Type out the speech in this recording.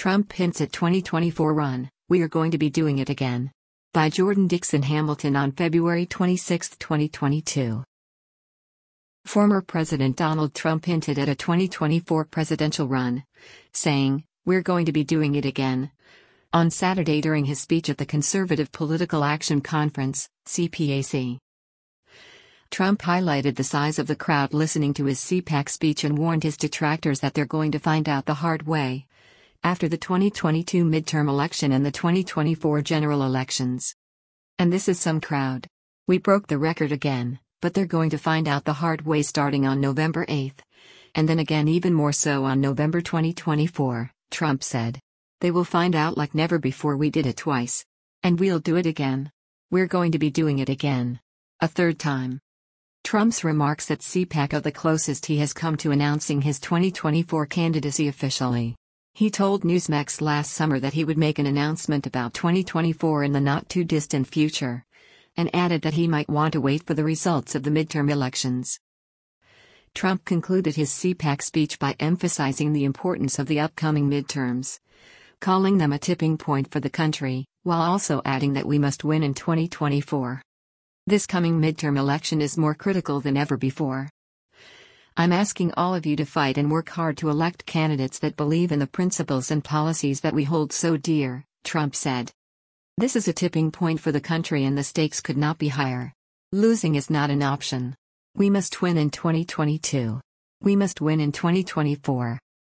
Trump hints at 2024 run, "We are going to be doing it again." By Jordan Dixon Hamilton on February 26, 2022. Former President Donald Trump hinted at a 2024 presidential run, saying, "We're going to be doing it again," on Saturday during his speech at the Conservative Political Action Conference, CPAC. Trump highlighted the size of the crowd listening to his CPAC speech and warned his detractors that they're going to find out the hard way after the 2022 midterm election and the 2024 general elections. And this is some crowd. "We broke the record again, but they're going to find out the hard way starting on November 8, and then again even more so on November 2024, Trump said. "They will find out like never before. We did it twice. And we'll do it again. We're going to be doing it again. A third time." Trump's remarks at CPAC are the closest he has come to announcing his 2024 candidacy officially. He told Newsmax last summer that he would make an announcement about 2024 in the not-too-distant future, and added that he might want to wait for the results of the midterm elections. Trump concluded his CPAC speech by emphasizing the importance of the upcoming midterms, calling them a tipping point for the country, while also adding that we must win in 2024. "This coming midterm election is more critical than ever before. I'm asking all of you to fight and work hard to elect candidates that believe in the principles and policies that we hold so dear," Trump said. "This is a tipping point for the country and the stakes could not be higher. Losing is not an option. We must win in 2022. We must win in 2024.